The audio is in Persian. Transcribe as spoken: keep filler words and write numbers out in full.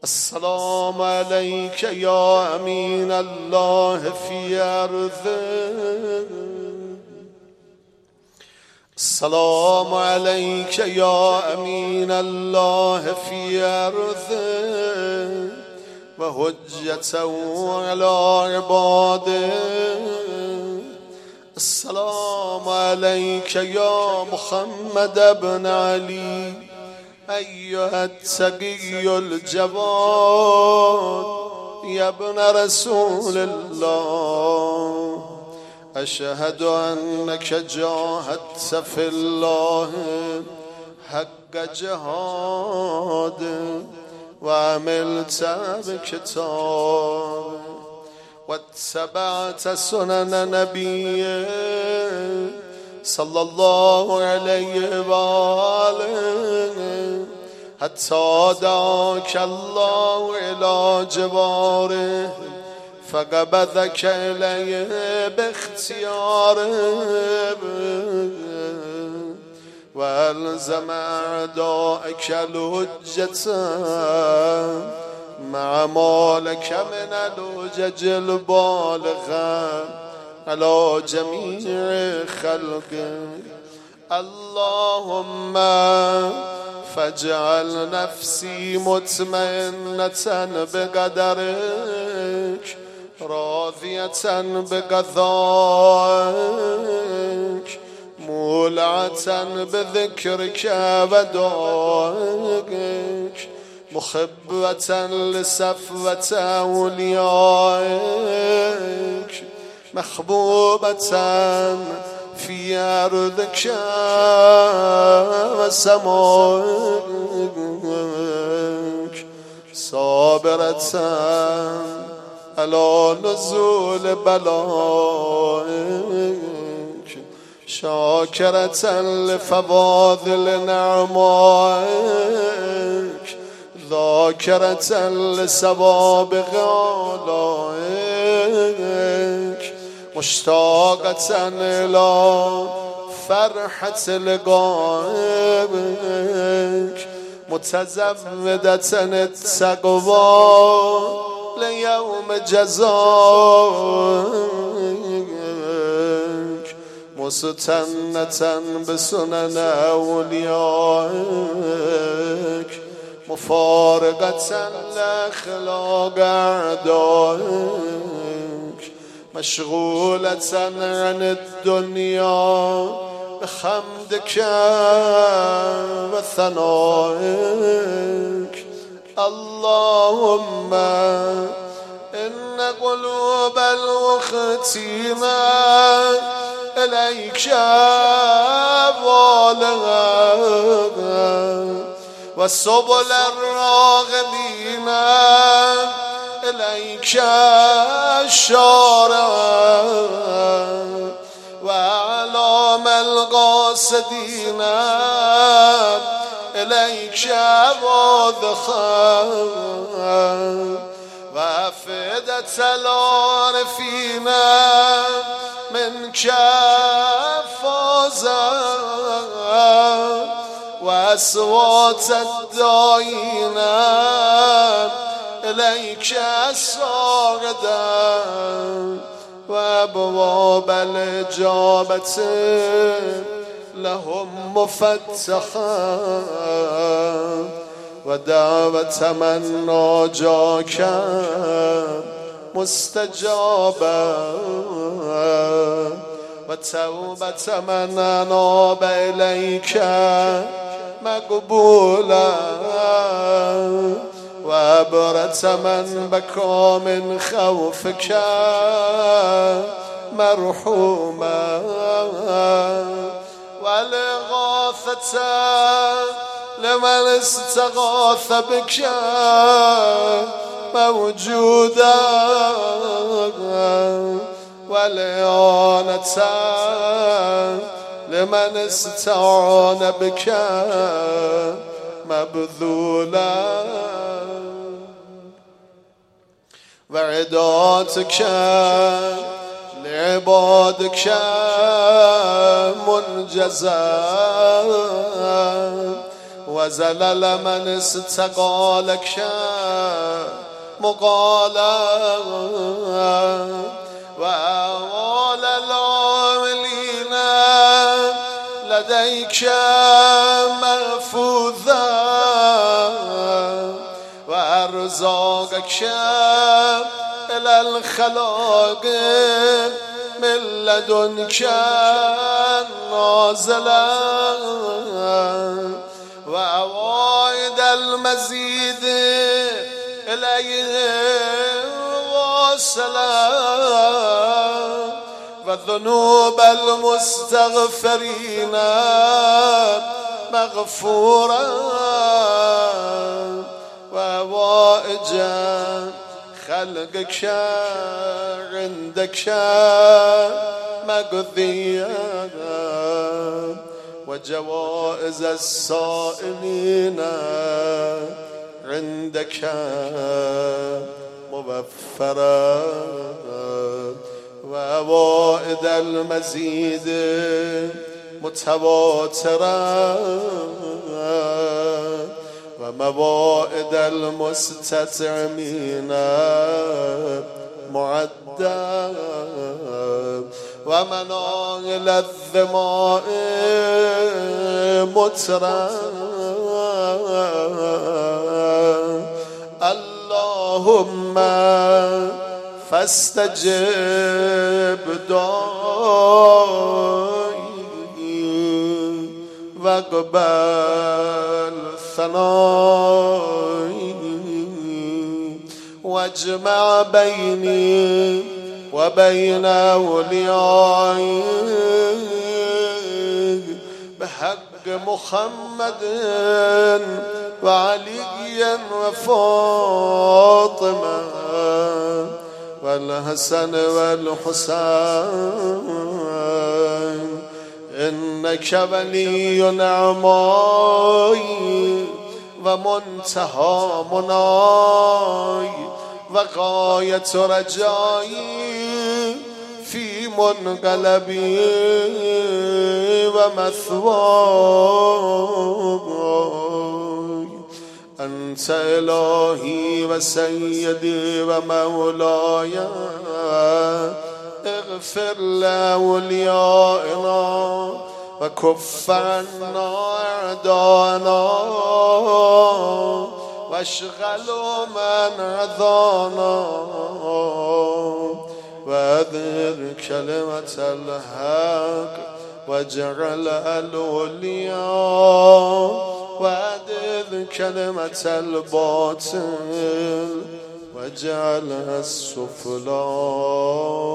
السلام عليك يا أمين الله في أرضه. السلام عليك يا أمين الله في أرضه وحجته على عباده. السلام عليك يا محمد بن علي أيها التقي الجواد يا ابن رسول الله. أشهد أنك جاهدت في الله حق جهاده وعملت بكتابه واتبعت سنن نبيه صلى الله عليه وآله حتى دعاك الله إلى جواره فقبضك إليه باختياره وألزم أعدائك الحجة مع مالك من الحجج البالغة على جميع خلقك. اللهم فاجعل نفسي مطمئنة بقدرك راضية بقضائك مولعة بذكرك ودعائك محبة لصفوة أوليائك محبوبة في أرضك وسمائك صابرة على نزول بلائك شاكرة لفضائل نعمائك ذاكرة لسوابق آلائك مشتاقة إلى فرحة لقائك متزودة التقوى ليوم جزائك مستنة بسنن أوليائك مفارقة لأخلاق أعدائك مشغولة عن الدنيا بحمدك وثنائك. اللهم إن قلوب المختيمة إليك والغة والسبل الراغبين إليك الشارع وأعلام القاصدين إليك واضحا وأفئدة العارفين منك فازا وأصوات الداعين إليك صاعدا وأبواب الإجابة لهم مفتحا ودعوة من ناجاك مستجابا وتوبة من أناب إليك مقبولا وأبرة من بكى من خوفك مرحوما والإغاثة لمن استغاث بك موجودا والإعانة لمن استعان بك مبذولا وعداتك لعبادك منجزا وزلل من استقى لك مقالا وأوال العاملين لديك محفوظا وأرزاقك إلى الخلاق من لدنك نازلا وأوائد المزيد إليه واصلا وذنوب المستغفرين مغفورا وأوائج خلقك عندك مقضيا وجوائز السائلين عندك موفرا وأوائد المزيد متواترا وموائد المستطعمين معدا ومناهل الظماء مترا اللهم فاستجب دعائي واقبل ثنائي واجمع بيني وبين أوليائي بحق محمد وعلي وفاطمة والحسن والحسين إنك ولي نعماي ومنتهى مناي وغاية رجائي في منقلبي ومثواي أنت إلهي وسيدي ومولاي اغفر لأوليائنا وكف عنا أعداءنا واشغلوا من عذانا وأذر كلمة الحق واجعل الأولياء وأذر كلمة الباطل واجعل السفلى